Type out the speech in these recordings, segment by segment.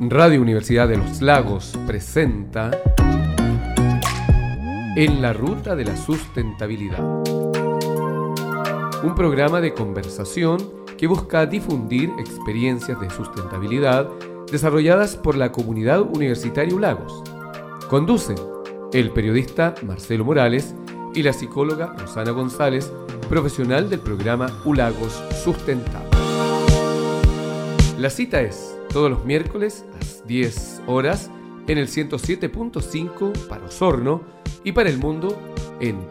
Radio Universidad de los Lagos presenta En la Ruta de la Sustentabilidad, un programa de conversación que busca difundir experiencias de sustentabilidad desarrolladas por la comunidad universitaria ULAGOS. Conducen el periodista Marcelo Morales y la psicóloga Rosana González, profesional del programa ULAGOS Sustentable. La cita es todos los miércoles a las 10 horas en el 107.5 para Osorno y para el mundo en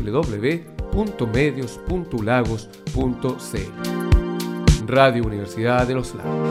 www.medios.ulagos.cl. Radio Universidad de los Lagos.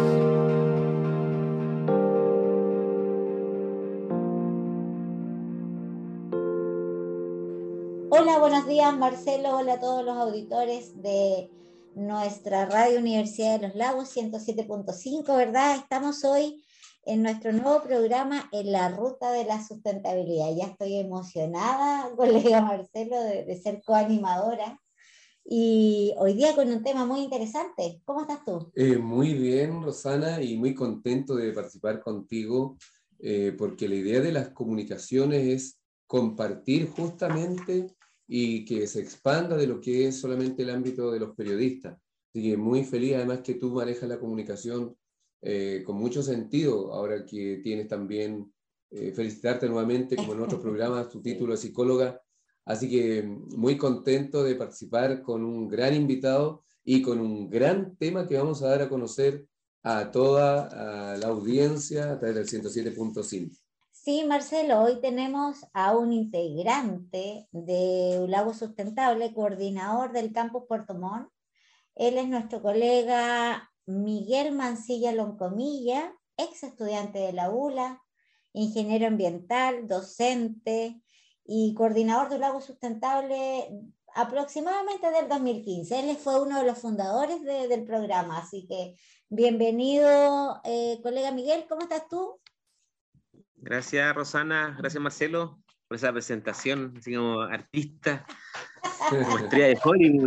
Hola, buenos días Marcelo, hola a todos los auditores de nuestra Radio Universidad de los Lagos 107.5, ¿verdad? Estamos hoy en nuestro nuevo programa En la Ruta de la Sustentabilidad. Ya estoy emocionada, colega Marcelo, de ser coanimadora. Y hoy día con un tema muy interesante. ¿Cómo estás tú? Muy bien, Rosana, y muy contento de participar contigo, porque la idea de las comunicaciones es compartir justamente y que se expanda de lo que es solamente el ámbito de los periodistas. Así que muy feliz, además que tú manejas la comunicación con mucho sentido, ahora que tienes también, felicitarte nuevamente, como en otros programas, tu título de psicóloga. Así que muy contento de participar con un gran invitado y con un gran tema que vamos a dar a conocer a toda la audiencia a través del 107.5. Sí, Marcelo, hoy tenemos a un integrante de ULAGOS Sustentable, coordinador del campus Puerto Montt. Él es nuestro colega Miguel Mancilla Loncomilla, ex estudiante de la ULA, ingeniero ambiental, docente y coordinador de ULAGOS Sustentable aproximadamente del 2015. Él fue uno de los fundadores del programa, así que bienvenido, colega Miguel, ¿cómo estás tú? Gracias, Rosana. Gracias, Marcelo, por esa presentación, así como artista, como estrella de Hollywood.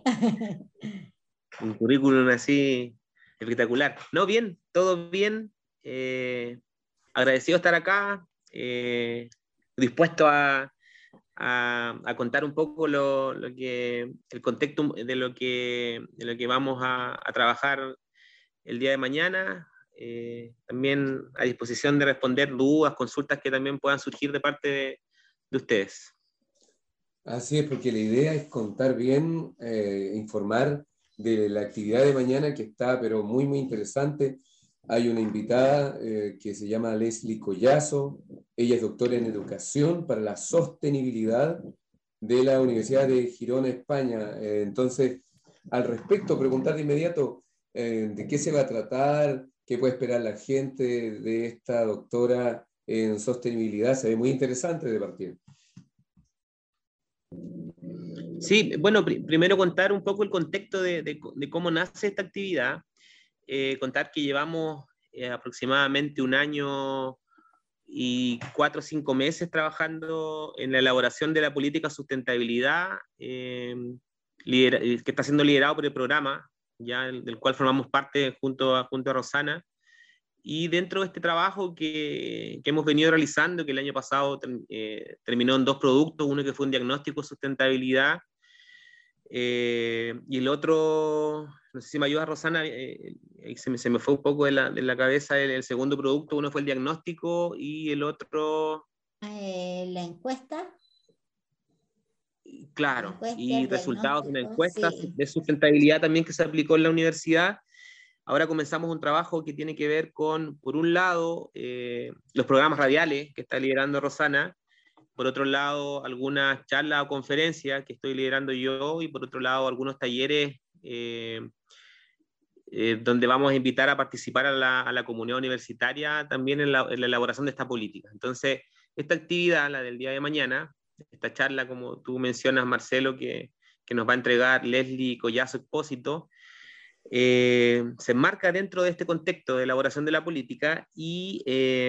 Un currículum así espectacular. No, bien, todo bien. Agradecido de estar acá, dispuesto a contar un poco el contexto de lo que vamos a trabajar el día de mañana. También a disposición de responder dudas, consultas que también puedan surgir de parte de ustedes. Así es, porque la idea es contar bien, informar de la actividad de mañana, que está pero muy muy interesante. Hay una invitada que se llama Leslie Collazo. Ella es doctora en Educación para la Sostenibilidad de la Universidad de Girona, España. Entonces, al respecto, preguntar de inmediato de qué se va a tratar, qué puede esperar la gente de esta doctora en sostenibilidad. Se ve muy interesante de partida. Sí, bueno, primero contar un poco el contexto de cómo nace esta actividad. Contar que llevamos aproximadamente 1 año y 4 o 5 meses trabajando en la elaboración de la política de sustentabilidad que está siendo liderado por el programa, ya del cual formamos parte junto a Rosana. Y dentro de este trabajo que hemos venido realizando, que el año pasado terminó en 2 productos, uno que fue un diagnóstico de sustentabilidad, y el otro, no sé si me ayuda Rosana, se me fue un poco de la cabeza el segundo producto. Uno fue el diagnóstico y el otro... La encuesta. Claro, y resultados de una encuesta sí, de sustentabilidad también que se aplicó en la universidad. Ahora comenzamos un trabajo que tiene que ver con, por un lado, los programas radiales que está liderando Rosana, por otro lado, algunas charlas o conferencias que estoy liderando yo, y por otro lado, algunos talleres donde vamos a invitar a participar a la comunidad universitaria también en la elaboración de esta política. Entonces, esta actividad, la del día de mañana, esta charla, como tú mencionas, Marcelo, que nos va a entregar Leslie Collazo Expósito, se enmarca dentro de este contexto de elaboración de la política y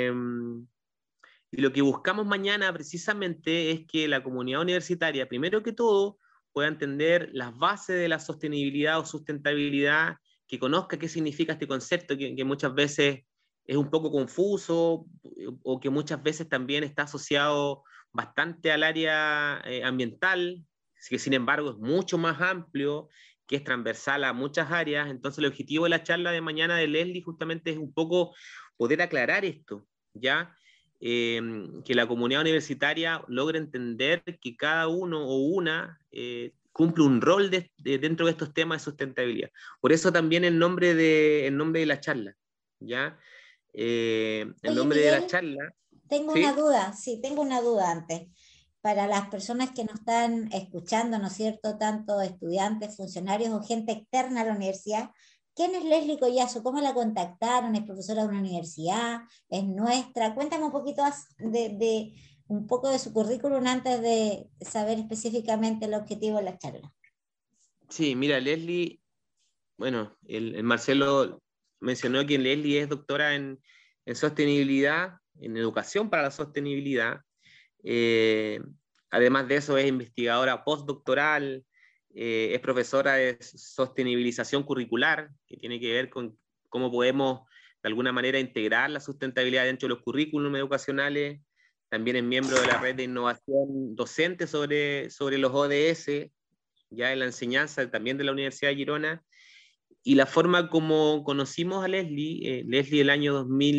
lo que buscamos mañana precisamente es que la comunidad universitaria, primero que todo, pueda entender las bases de la sostenibilidad o sustentabilidad, que conozca qué significa este concepto que muchas veces es un poco confuso o que muchas veces también está asociado bastante al área ambiental, que sin embargo es mucho más amplio, que es transversal a muchas áreas. Entonces el objetivo de la charla de mañana de Leslie justamente es un poco poder aclarar esto, ¿ya? Que la comunidad universitaria logre entender que cada uno o una cumple un rol dentro de estos temas de sustentabilidad. Por eso también el nombre de la charla, ¿ya? El Oye, nombre de la Miguel, charla, tengo una ¿sí? duda, sí, tengo una duda antes. Para las personas que nos están escuchando, ¿no es cierto? Tanto estudiantes, funcionarios o gente externa a la universidad, ¿quién es Leslie Collazo? ¿Cómo la contactaron? ¿Es profesora de una universidad? ¿Es nuestra? Cuéntame un poquito un poco de su currículum antes de saber específicamente el objetivo de la charla. Sí, mira, Leslie, bueno, el Marcelo mencionó que Leslie es doctora en sostenibilidad, en educación para la sostenibilidad. Eh, Además de eso, es investigadora postdoctoral, es profesora de sostenibilización curricular, que tiene que ver con cómo podemos de alguna manera integrar la sustentabilidad dentro de los currículums educacionales. También es miembro de la red de innovación docente sobre los ODS, ya en la enseñanza también de la Universidad de Girona. Y la forma como conocimos a Leslie, Leslie el año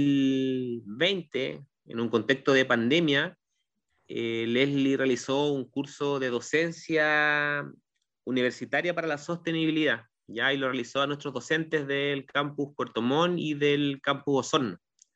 2020, en un contexto de pandemia, Leslie realizó un curso de docencia universitaria para la sostenibilidad, ya, y lo realizó a nuestros docentes del campus Puerto Montt y del campus Osorno.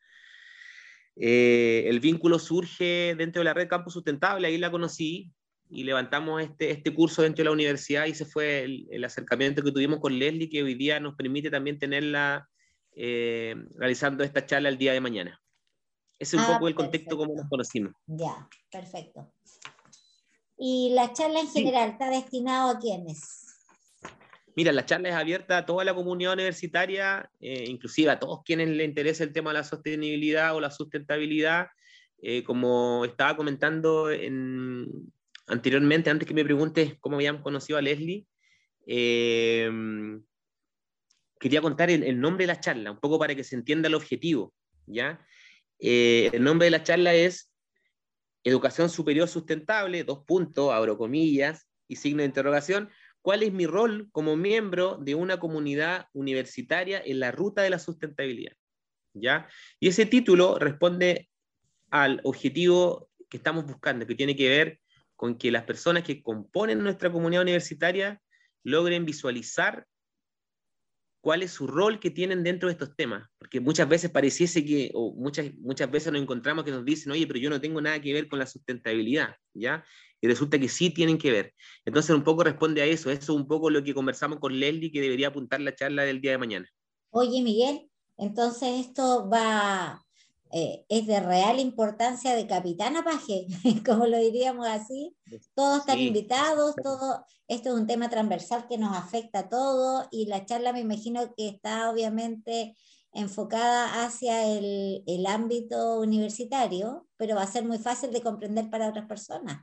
El vínculo surge dentro de la red Campus Sustentable, ahí la conocí, y levantamos este curso dentro de la universidad, y ese fue el acercamiento que tuvimos con Leslie, que hoy día nos permite también tenerla realizando esta charla el día de mañana. Ese es un poco el contexto como nos Perfecto. conocimos. Ya, perfecto. ¿Y la charla en Sí. general está destinada a quiénes? Mira, la charla es abierta a toda la comunidad universitaria, inclusive a todos quienes les interese el tema de la sostenibilidad o la sustentabilidad. Como estaba comentando anteriormente, antes que me preguntes cómo habíamos conocido a Leslie, eh, quería contar el nombre de la charla, un poco para que se entienda el objetivo, ¿ya? El nombre de la charla es Educación Superior Sustentable, dos puntos, abro comillas, y signo de interrogación. ¿Cuál es mi rol como miembro de una comunidad universitaria en la ruta de la sustentabilidad? ¿Ya? Y ese título responde al objetivo que estamos buscando, que tiene que ver con que las personas que componen nuestra comunidad universitaria logren visualizar cuál es su rol que tienen dentro de estos temas, porque muchas veces pareciese que, o muchas veces nos encontramos que nos dicen, oye, pero yo no tengo nada que ver con la sustentabilidad, ¿ya? Y resulta que sí tienen que ver. Entonces un poco responde a eso es un poco lo que conversamos con Leslie, que debería apuntar la charla del día de mañana. Oye, Miguel, entonces esto es de real importancia de capitana paje, como lo diríamos así. Todos están Sí, invitados, esto es un tema transversal que nos afecta a todos y la charla me imagino que está obviamente enfocada hacia el ámbito universitario, pero va a ser muy fácil de comprender para otras personas.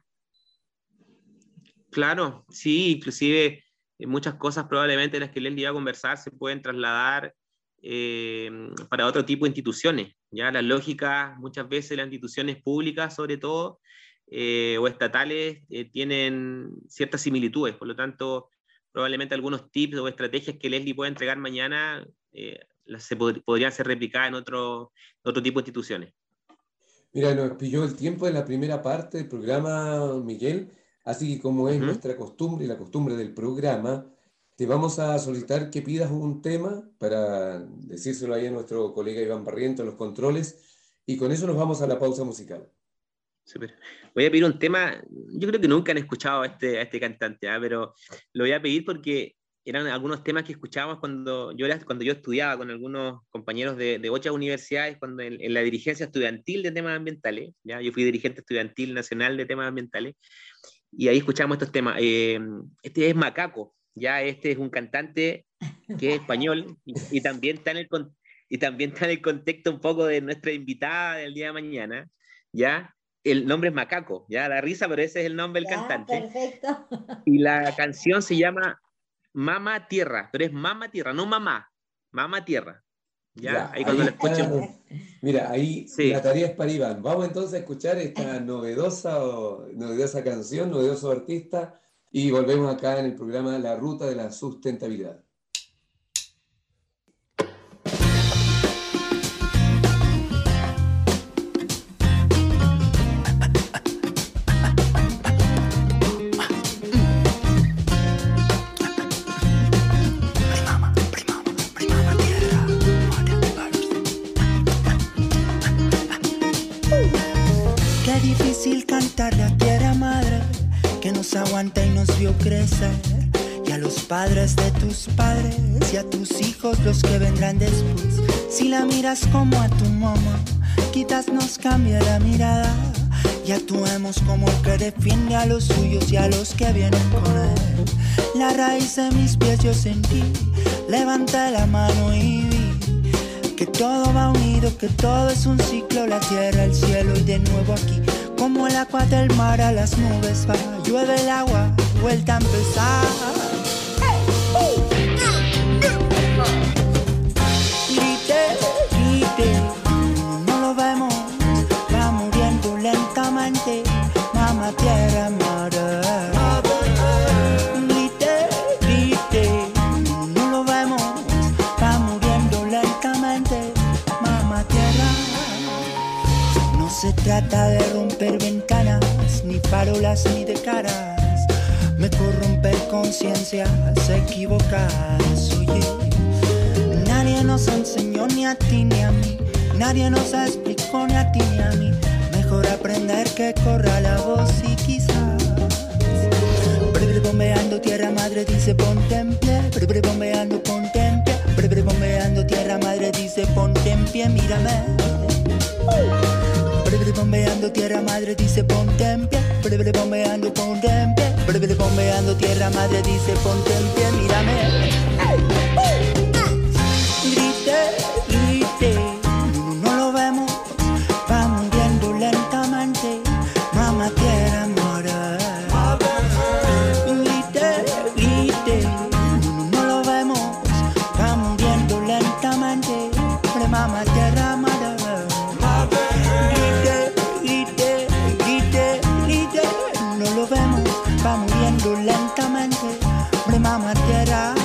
claro, sí, inclusive muchas cosas probablemente de las que Leslie va a conversar se pueden trasladar eh, para otro tipo de instituciones. Ya las lógicas, muchas veces las instituciones públicas, sobre todo, o estatales, tienen ciertas similitudes. Por lo tanto, probablemente algunos tips o estrategias que Leslie pueda entregar mañana podrían ser replicadas en otro tipo de instituciones. Mira, nos pilló el tiempo de la primera parte del programa, Miguel, así que como es Ujú. nuestra costumbre y la costumbre del programa, te vamos a solicitar que pidas un tema para decírselo ahí a nuestro colega Iván Barriento en los controles, y con eso nos vamos a la pausa musical. Súper. Voy a pedir un tema, yo creo que nunca han escuchado a este cantante, ¿ah? Pero lo voy a pedir porque eran algunos temas que escuchábamos cuando yo estudiaba con algunos compañeros de otras universidades, cuando en la dirigencia estudiantil de temas ambientales, ¿ya? Yo fui dirigente estudiantil nacional de temas ambientales, y ahí escuchamos estos temas. Este es Macaco, ya este es un cantante que es español y también y también está en el contexto un poco de nuestra invitada del día de mañana, ¿ya? El nombre es Macaco, ya la risa, pero ese es el nombre del Ya, cantante. perfecto. Y la canción se llama Mama Tierra, pero es Mama Tierra, no mamá, Mama Tierra. ¿Ya? Ahí cuando la escuchen. Mira, ahí Sí. la tarea es para Iván. Vamos entonces a escuchar esta novedosa canción, novedoso artista, y volvemos acá en el programa La Ruta de la Sustentabilidad. Qué difícil cantar la tierra madre que nos aguanta y nos vio crecer, y a los padres de tus padres y a tus hijos los que vendrán después. Si la miras como a tu mamá, quizás nos cambie la mirada y actuemos como el que defiende a los suyos y a los que vienen con él. La raíz de mis pies yo sentí, levanté la mano y vi que todo va unido, que todo es un ciclo, la tierra, el cielo y de nuevo aquí. Como el agua del mar a las nubes va, llueve el agua, vuelta a empezar. Grite, grite, no lo vemos, va muriendo lentamente, mamá tierra, madre. Grite, grite, no lo vemos, va muriendo lentamente, mamá tierra. No se trata de romper ventanas, ni farolas, ni de caras. Me corrompe conciencias equivocadas, oye. Nadie nos enseñó ni a ti ni a mí, nadie nos explicó ni a ti ni a mí. Mejor aprender que corra la voz y quizás breve bombeando tierra madre dice ponte en pie, breve bombeando ponte en pie, breve bombeando tierra madre dice ponte en pie, mírame. Breve bombeando tierra madre dice ponte en pie, breve bombeando ponte en pie, breve bombeando tierra madre dice ponte en pie, mírame. Grite, grite, no lo vemos, va muriendo lentamente, mamá tierra mora. Grite, grite, no lo vemos, va muriendo lentamente, mamá tierra mora. No lo vemos, va muriendo lentamente, mamá tierra.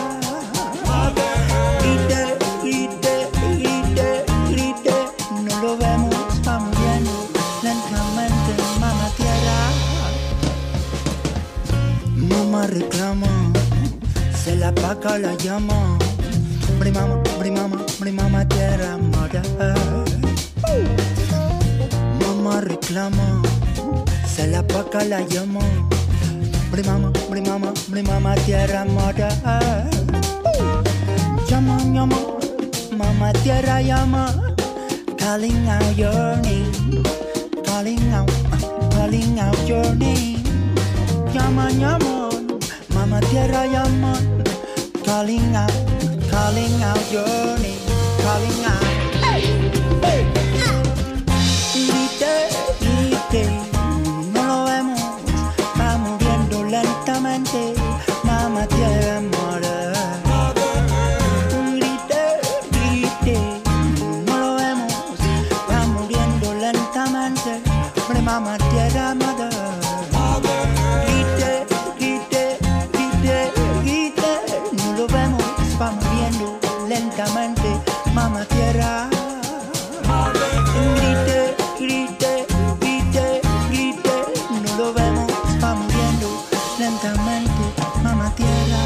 Grite, grite, grite, grite, no lo vemos, va muriendo lentamente, mamá tierra. Mamá reclama, se la apaga la llama, mamá tierra, mora. Mamá reclama, se la apaga la llama, mamá tierra mora. Llama, llama, mamá tierra llama, calling out your name, calling out your name. Llama, llama, mamá tierra llama, calling out your name, calling out. Grite, grite, no lo vemos, va muriendo lentamente, mamá tierra mora. Grite, grite, no lo vemos, va muriendo lentamente, mamá tierra mora. Grite, grite, grite, grite, no lo vemos, va muriendo lentamente, mamá tierra. Grite, grite, grite, grite, no lo vemos, va muriendo lentamente, mamá tierra.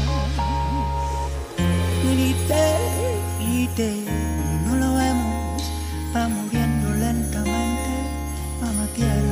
Grite, grite, no lo vemos, va muriendo lentamente, mamá tierra.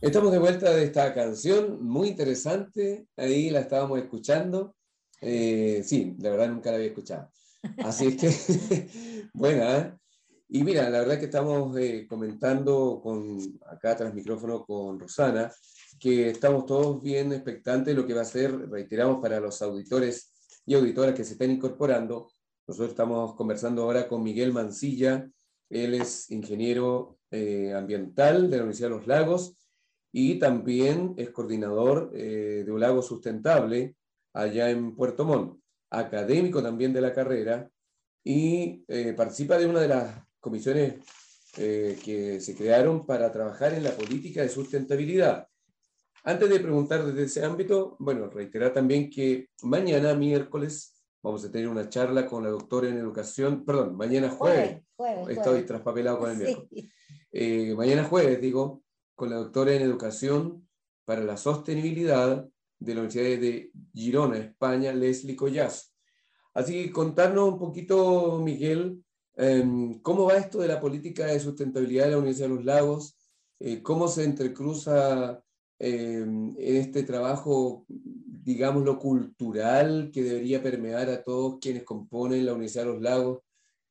Estamos de vuelta de esta canción, muy interesante, ahí la estábamos escuchando. Sí, la verdad nunca la había escuchado. Así es que, buena, ¿eh? Y mira, la verdad que estamos comentando acá tras micrófono con Rosana, que estamos todos bien expectantes de lo que va a ser, reiteramos, para los auditores y auditoras que se estén incorporando. Nosotros estamos conversando ahora con Miguel Mancilla, él es ingeniero ambiental de la Universidad de los Lagos y también es coordinador de un lago sustentable allá en Puerto Montt, académico también de la carrera y participa de una de las comisiones que se crearon para trabajar en la política de sustentabilidad. Antes de preguntar desde ese ámbito, bueno, reiterar también que mañana, miércoles, vamos a tener una charla con la doctora en educación, perdón, mañana jueves, estoy traspapelado con el miércoles. Sí. Mañana jueves, digo, con la doctora en educación para la sostenibilidad de la Universidad de Girona, España, Leslie Collazo. Así que contarnos un poquito, Miguel, cómo va esto de la política de sustentabilidad de la Universidad de los Lagos, cómo se entrecruza en este trabajo, digámoslo, cultural que debería permear a todos quienes componen la Universidad de los Lagos,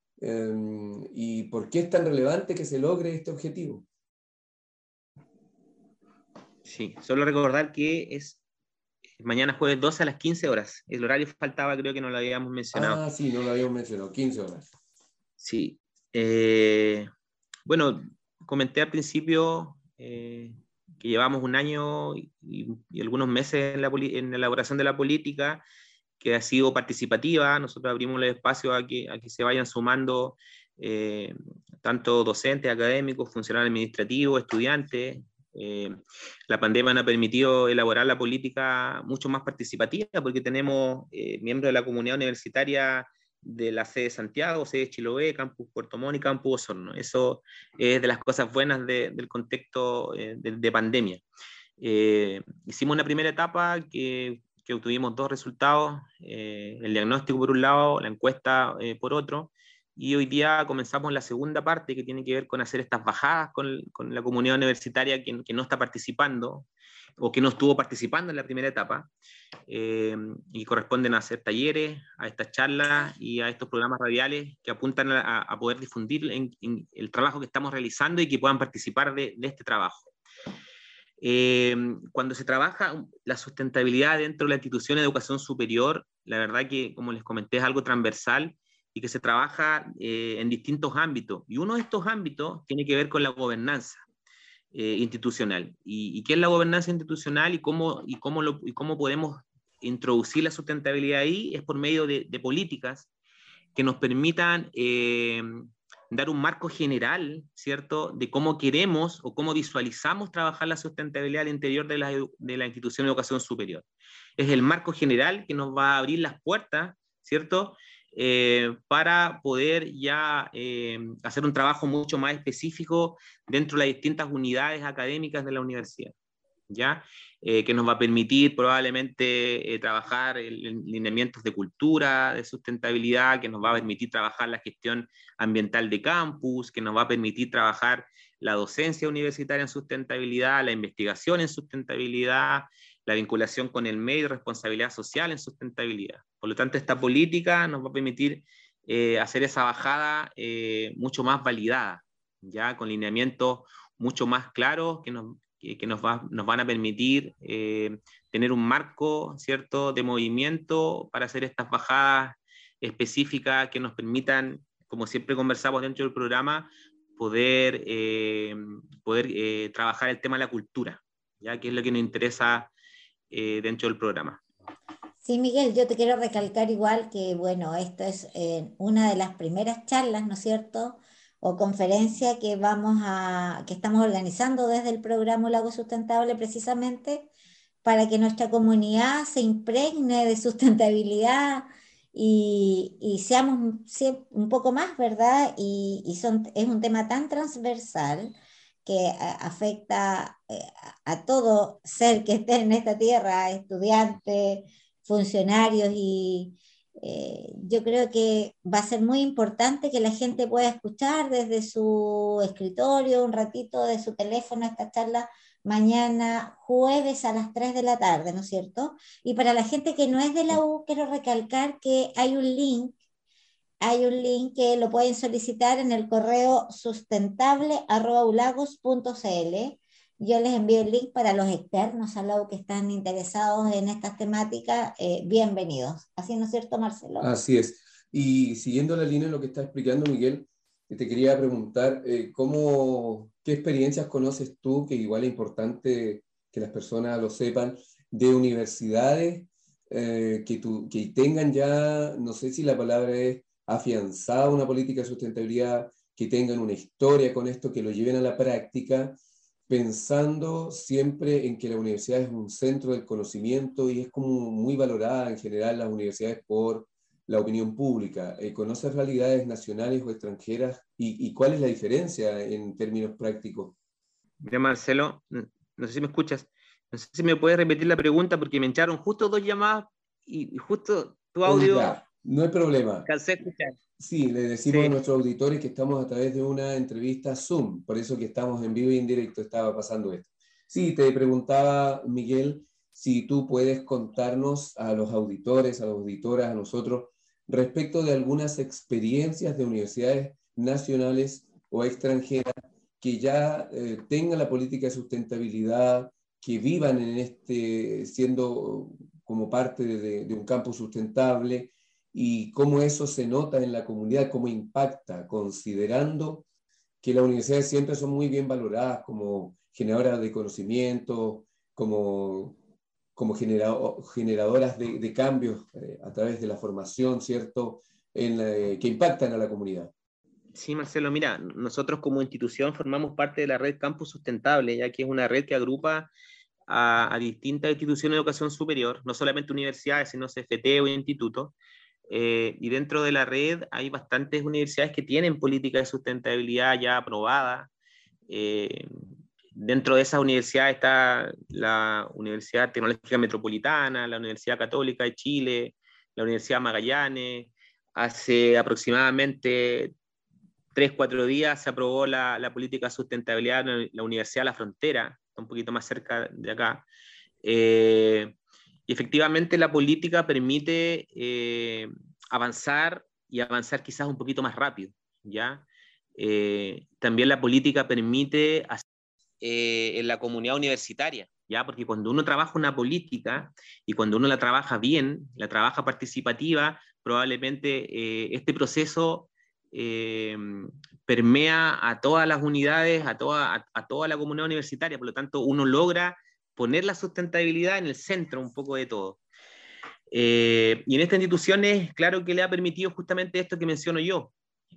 y por qué es tan relevante que se logre este objetivo. Sí, solo recordar que es mañana jueves 12 a las 15 horas. El horario faltaba, creo que no lo habíamos mencionado. Ah, sí, no lo habíamos mencionado, 15 horas. Sí. Bueno, comenté al principio que llevamos un año y algunos meses en la elaboración de la política, que ha sido participativa. Nosotros abrimos el espacio a que se vayan sumando tanto docentes, académicos, funcionarios administrativos, estudiantes. La pandemia nos ha permitido elaborar la política mucho más participativa porque tenemos miembros de la comunidad universitaria de la sede de Santiago, sede de Chiloé, Campus Puerto Montt y Campus Osorno. Eso es de las cosas buenas del contexto de pandemia. Hicimos una primera etapa que obtuvimos 2 resultados, el diagnóstico por un lado, la encuesta por otro, y hoy día comenzamos la segunda parte que tiene que ver con hacer estas bajadas con la comunidad universitaria que no está participando o que no estuvo participando en la primera etapa, y corresponden a hacer talleres, a estas charlas y a estos programas radiales que apuntan a poder difundir en el trabajo que estamos realizando y que puedan participar de este trabajo. Cuando se trabaja la sustentabilidad dentro de la institución de educación superior, la verdad que, como les comenté, es algo transversal y que se trabaja en distintos ámbitos. Y uno de estos ámbitos tiene que ver con la gobernanza institucional. ¿Y qué es la gobernanza institucional y cómo podemos introducir la sustentabilidad ahí? Es por medio de políticas que nos permitan dar un marco general, ¿cierto?, de cómo queremos o cómo visualizamos trabajar la sustentabilidad al interior de la institución de educación superior. Es el marco general que nos va a abrir las puertas, ¿cierto?, para poder ya hacer un trabajo mucho más específico dentro de las distintas unidades académicas de la universidad, ¿ya? Que nos va a permitir probablemente trabajar en lineamientos de cultura, de sustentabilidad, que nos va a permitir trabajar la gestión ambiental de campus, que nos va a permitir trabajar la docencia universitaria en sustentabilidad, la investigación en sustentabilidad, la vinculación con el medio, responsabilidad social en sustentabilidad. Por lo tanto, esta política nos va a permitir hacer esa bajada mucho más validada, ya con lineamientos mucho más claros que nos van a permitir tener un marco, ¿cierto?, de movimiento para hacer estas bajadas específicas que nos permitan, como siempre conversamos dentro del programa, poder trabajar el tema de la cultura, ya que es lo que nos interesa dentro del programa. Sí, Miguel, yo te quiero recalcar igual que, bueno, esto es una de las primeras charlas, ¿no es cierto?, o conferencia que estamos organizando desde el programa Lago Sustentable precisamente para que nuestra comunidad se impregne de sustentabilidad y seamos un poco más, ¿verdad? Es un tema tan transversal que afecta a todo ser que esté en esta tierra, estudiantes, funcionarios yo creo que va a ser muy importante que la gente pueda escuchar desde su escritorio un ratito de su teléfono esta charla mañana jueves a las 3 de la tarde, ¿no es cierto? Y para la gente que no es de la U, quiero recalcar que hay un link que lo pueden solicitar en el correo sustentable@ulagos.cl. Yo les envío el link para los externos a la U que están interesados en estas temáticas, bienvenidos. ¿Así no es cierto, Marcelo? Así es. Y siguiendo la línea de lo que está explicando Miguel, te quería preguntar, ¿qué experiencias conoces tú, que igual es importante que las personas lo sepan, de universidades que tengan ya, no sé si la palabra es afianzada una política de sustentabilidad, que tengan una historia con esto, que lo lleven a la práctica, pensando siempre en que la universidad es un centro del conocimiento y es como muy valorada en general las universidades por la opinión pública? ¿Conoces realidades nacionales o extranjeras y cuál es la diferencia en términos prácticos? Mira, Marcelo, no sé si me escuchas, no sé si me puedes repetir la pregunta porque me echaron justo 2 llamadas y justo tu audio Ya, no hay problema. alcancé a escuchar. Sí, le decimos a Sí. nuestros auditores que estamos a través de una entrevista Zoom, por eso que estamos en vivo y en directo, estaba pasando esto. Sí, te preguntaba, Miguel, si tú puedes contarnos a los auditores, a las auditoras, a nosotros, respecto de algunas experiencias de universidades nacionales o extranjeras que ya tengan la política de sustentabilidad, que vivan en siendo como parte de un campo sustentable, y cómo eso se nota en la comunidad, cómo impacta, considerando que las universidades siempre son muy bien valoradas como generadoras de conocimiento, como generadoras de cambios a través de la formación, ¿cierto?, que impactan a la comunidad. Sí, Marcelo, mira, nosotros como institución formamos parte de la red Campus Sustentable, ya que es una red que agrupa a distintas instituciones de educación superior, no solamente universidades, sino CFT o institutos. Y dentro de la red hay bastantes universidades que tienen políticas de sustentabilidad ya aprobadas. Dentro de esas universidades está la Universidad Tecnológica Metropolitana, la Universidad Católica de Chile, la Universidad Magallanes. Hace aproximadamente 3-4 días se aprobó la política de sustentabilidad en la Universidad de la Frontera, está un poquito más cerca de acá. Y efectivamente la política permite avanzar y avanzar quizás un poquito más rápido, ¿ya? También la política permite en la comunidad universitaria, ¿ya? Porque cuando uno trabaja una política y cuando uno la trabaja bien, la trabaja participativa, probablemente este proceso permea a todas las unidades, a toda la comunidad universitaria, por lo tanto uno logra poner la sustentabilidad en el centro un poco de todo. Y en estas instituciones, claro que le ha permitido justamente esto que menciono yo.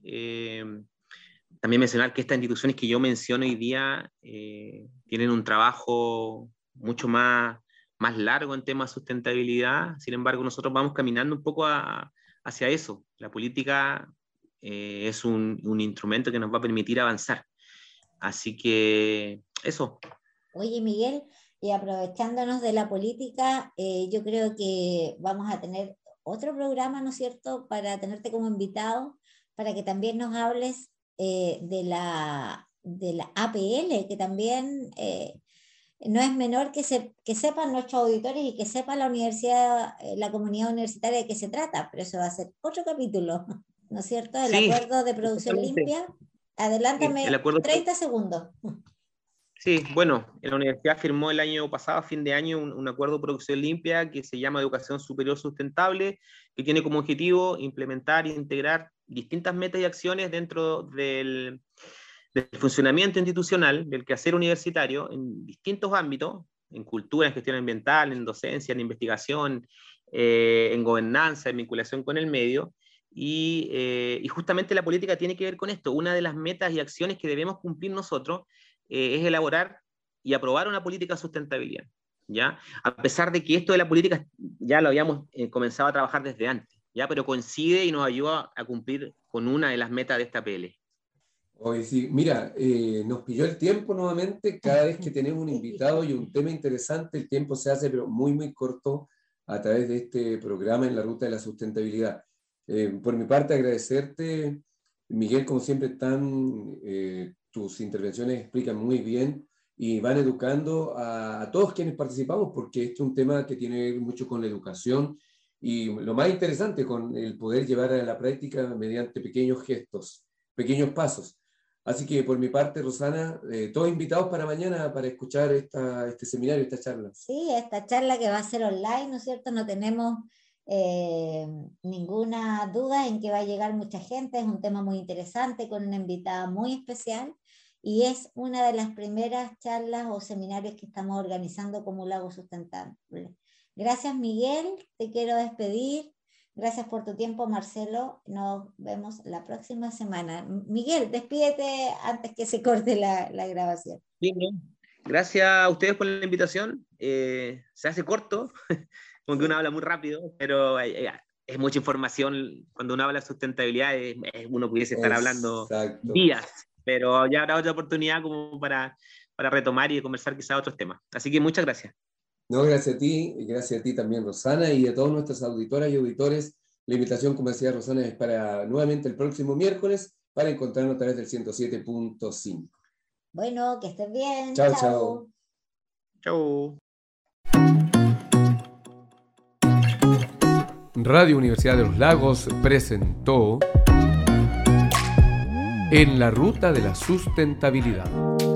También mencionar que estas instituciones que yo menciono hoy día tienen un trabajo mucho más largo en temas de sustentabilidad. Sin embargo, nosotros vamos caminando un poco hacia eso. La política es un instrumento que nos va a permitir avanzar. Así que eso. Oye, Miguel, y aprovechándonos de la política, yo creo que vamos a tener otro programa, ¿no es cierto?, para tenerte como invitado, para que también nos hables de la APL, que también no es menor que sepan nuestros auditores y que sepa la universidad, la comunidad universitaria de qué se trata, pero eso va a ser otro capítulo, ¿no es cierto?, del Sí, acuerdo de producción limpia. Adelántame, el acuerdo 30 segundos. Sí, bueno, la universidad firmó el año pasado, a fin de año, un acuerdo de producción limpia que se llama Educación Superior Sustentable, que tiene como objetivo implementar e integrar distintas metas y acciones dentro del funcionamiento institucional, del quehacer universitario, en distintos ámbitos, en cultura, en gestión ambiental, en docencia, en investigación, en gobernanza, en vinculación con el medio. Y justamente la política tiene que ver con esto. Una de las metas y acciones que debemos cumplir nosotros es elaborar y aprobar una política de sustentabilidad, ¿ya? A pesar de que esto de la política ya lo habíamos comenzado a trabajar desde antes, ¿ya? Pero coincide y nos ayuda a cumplir con una de las metas de esta PL. Hoy sí, mira, nos pilló el tiempo nuevamente. Cada vez que tenemos un invitado y un tema interesante, el tiempo se hace pero muy, muy corto a través de este programa en la ruta de la sustentabilidad. Por mi parte, agradecerte, Miguel, como siempre, tus intervenciones explican muy bien y van educando a todos quienes participamos, porque este es un tema que tiene que ver mucho con la educación y lo más interesante, con el poder llevar a la práctica mediante pequeños gestos, pequeños pasos. Así que por mi parte, Rosana, todos invitados para mañana para escuchar este seminario, esta charla. Sí, esta charla que va a ser online, ¿no es cierto? No tenemos ninguna duda en que va a llegar mucha gente. Es un tema muy interesante con una invitada muy especial y es una de las primeras charlas o seminarios que estamos organizando como Lago Sustentable. Gracias, Miguel, te quiero despedir. Gracias por tu tiempo, Marcelo. Nos vemos la próxima semana. Miguel, despídete antes que se corte la grabación. Bien, bien. Gracias a ustedes por la invitación. Se hace corto, como que uno habla muy rápido, pero es mucha información. Cuando uno habla de sustentabilidad, uno pudiese estar hablando días, pero ya habrá otra oportunidad como para retomar y conversar quizás otros temas. Así que muchas gracias. No, gracias a ti también, Rosana, y a todas nuestras auditoras y auditores. La invitación, como decía Rosana, es para nuevamente el próximo miércoles para encontrarnos a través del 107.5. Bueno, que estés bien. Chao, chao. Chao. Radio Universidad de los Lagos presentó En la Ruta de la Sustentabilidad,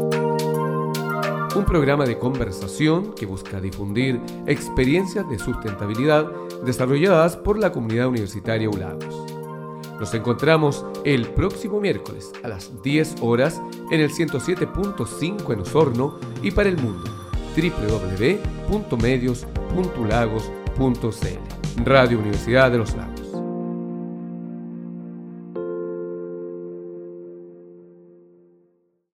un programa de conversación que busca difundir experiencias de sustentabilidad desarrolladas por la comunidad universitaria ULAGOS. Nos encontramos el próximo miércoles a las 10 horas en el 107.5 en Osorno y para el mundo www.medios.ulagos.cl. Radio Universidad de los Lagos.